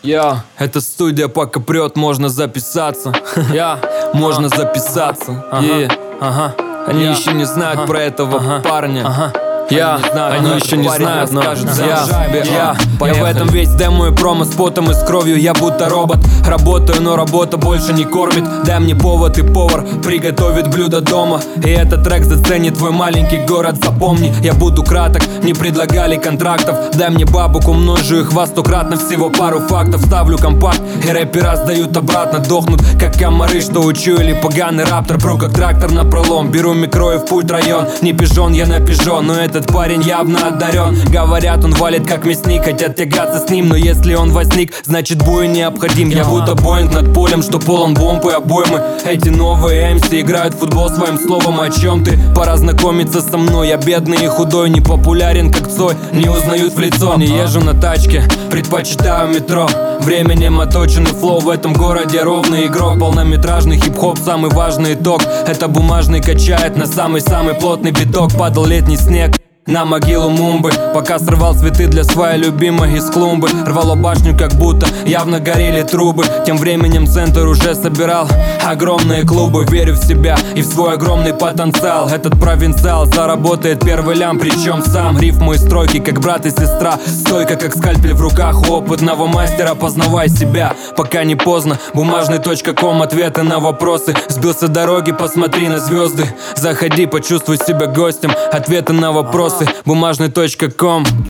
Это студия пока прет, можно записаться. Можно записаться. Они еще не знают про этого парня. Они еще не знают, но я в этом весь демо и промо с потом и с кровью. Я будто робот, работаю, но работа больше не кормит. Дай мне повод, и повар приготовит блюдо дома. И этот трек заценит твой маленький город. Запомни, я буду краток, не предлагали контрактов. Дай мне бабок, умножу их во 100-кратно. Всего пару фактов, ставлю компакт, и рэпера сдают обратно. Дохнут, как комары, что учуяли поганый раптор. Пру как трактор на пролом, беру микро и в путь район. Не пижон, я на пижон, но этот парень явно одарен. Говорят, он валит как мясник, хотят тягаться с ним. Но если он возник, значит бой необходим. Я будто Боинг над полем, что полон бомб и обоймы. Эти новые MC играют в футбол своим словом. О чем ты? Пора знакомиться со мной. Я бедный и худой, не популярен как Цой. Не узнают в лицо, не езжу на тачке, предпочитаю метро. Временем оточенный флоу, в этом городе ровный игрок. Полнометражный хип-хоп, самый важный итог. Это бумажный качает на самый-самый плотный биток. Падал летний снег на могилу Мумбы, пока срывал цветы для своей любимой из клумбы. Рвало башню, как будто явно горели трубы. Тем временем центр уже собирал огромные клубы. Верю в себя и в свой огромный потенциал. Этот провинциал заработает первый лям, причем сам. Рифмы и стройки, как брат и сестра. Стойко, как скальпель в руках у опытного мастера. Познавай себя, пока не поздно. Бумажный.ком, ответы на вопросы. Сбился дороги, посмотри на звезды. Заходи, почувствуй себя гостем. Ответы на вопросы. Бумажный.ком.